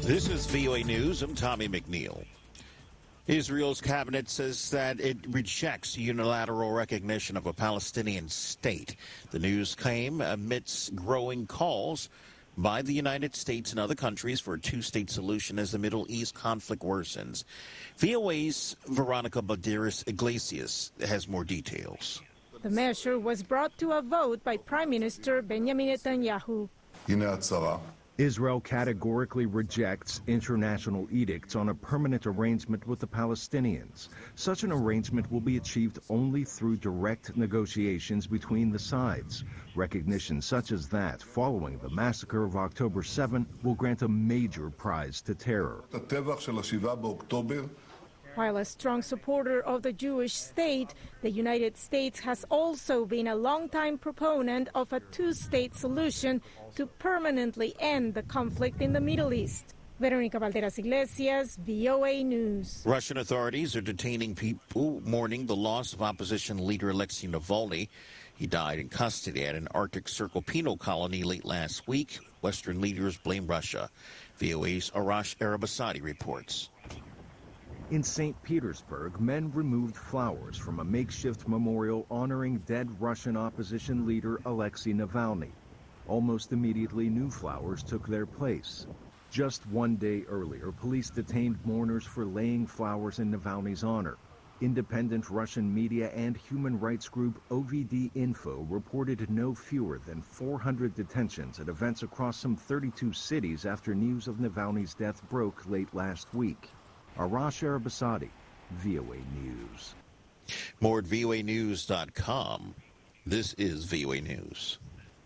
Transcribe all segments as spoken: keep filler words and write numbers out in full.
This is V O A News. I'm Tommy McNeil. Israel's cabinet says that it rejects unilateral recognition of a Palestinian state. The news came amidst growing calls by the United States and other countries for a two-state solution as the Middle East conflict worsens. V O A's Veronica Balderas Iglesias has more details. The measure was brought to a vote by Prime Minister Benjamin Netanyahu. Israel categorically rejects international edicts on a permanent arrangement with the Palestinians. Such an arrangement will be achieved only through direct negotiations between the sides. Recognition such as that, following the massacre of October seventh, will grant a major prize to terror. While a strong supporter of the Jewish state, the United States has also been a longtime proponent of a two-state solution to permanently end the conflict in the Middle East. Veronica Balderas Iglesias, V O A News. Russian authorities are detaining people mourning the loss of opposition leader Alexei Navalny. He died in custody at an Arctic Circle penal colony late last week. Western leaders blame Russia. V O A's Arash Arabasadi reports. In Saint Petersburg, men removed flowers from a makeshift memorial honoring dead Russian opposition leader Alexei Navalny. Almost immediately, new flowers took their place. Just one day earlier, police detained mourners for laying flowers in Navalny's honor. Independent Russian media and human rights group O V D Info reported no fewer than four hundred detentions at events across some thirty-two cities after news of Navalny's death broke late last week. Arash Arabasadi, V O A News. More at V O A news dot com. This is V O A News.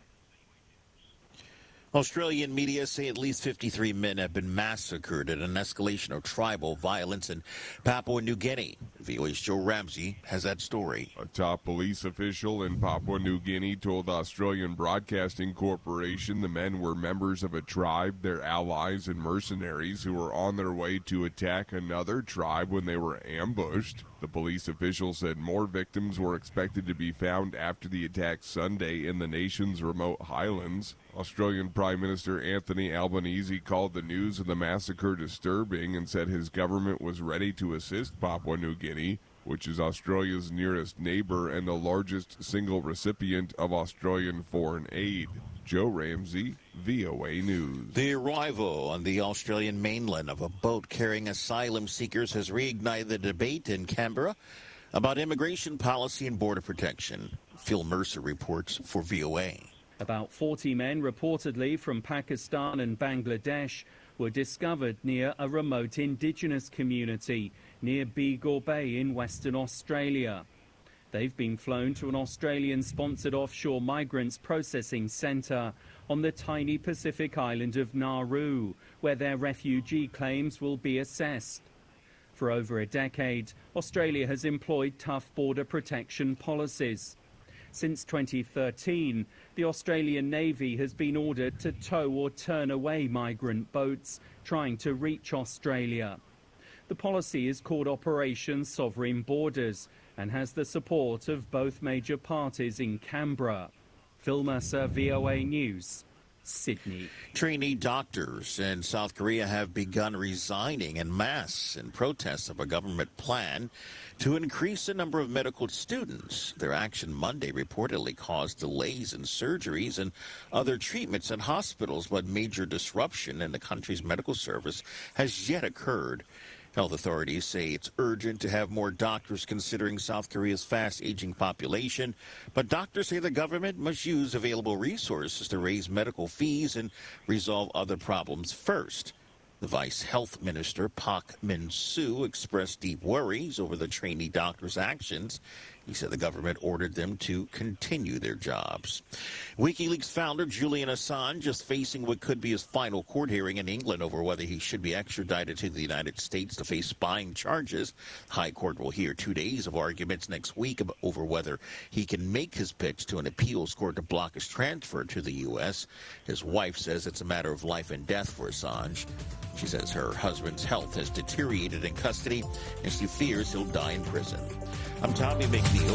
Australian media say at least fifty-three men have been massacred in an escalation of tribal violence in Papua New Guinea. V O A's Joe Ramsey has that story. A top police official in Papua New Guinea told Australian Broadcasting Corporation the men were members of a tribe, their allies and mercenaries who were on their way to attack another tribe when they were ambushed. The police official said more victims were expected to be found after the attack Sunday in the nation's remote highlands. Australian Prime Minister Anthony Albanese called the news of the massacre disturbing and said his government was ready to assist Papua New Guinea, which is Australia's nearest neighbor and the largest single recipient of Australian foreign aid. Joe Ramsey, V O A News. The arrival on the Australian mainland of a boat carrying asylum seekers has reignited the debate in Canberra about immigration policy and border protection. Phil Mercer reports for V O A. About forty men, reportedly from Pakistan and Bangladesh, were discovered near a remote indigenous community near Begor Bay in Western Australia. They've been flown to an Australian-sponsored offshore migrants processing centre on the tiny Pacific island of Nauru, where their refugee claims will be assessed. For over a decade, Australia has employed tough border protection policies. Since twenty thirteen, the Australian Navy has been ordered to tow or turn away migrant boats trying to reach Australia. The policy is called Operation Sovereign Borders and has the support of both major parties in Canberra. Phil Mercer, V O A News, Sydney. Trainee doctors in South Korea have begun resigning en masse in protest of a government plan to increase the number of medical students. Their action Monday reportedly caused delays in surgeries and other treatments in hospitals, but major disruption in the country's medical service has yet occurred. Health authorities say it's urgent to have more doctors considering South Korea's fast-aging population, but doctors say the government must use available resources to raise medical fees and resolve other problems first. The Vice Health Minister, Park Min-soo, expressed deep worries over the trainee doctors' actions. He said the government ordered them to continue their jobs. WikiLeaks founder Julian Assange is facing what could be his final court hearing in England over whether he should be extradited to the United States to face spying charges. High Court will hear two days of arguments next week over whether he can make his pitch to an appeals court to block his transfer to the U S. His wife says it's a matter of life and death for Assange. She says her husband's health has deteriorated in custody, and she fears he'll die in prison. I'm Tommy McNeil.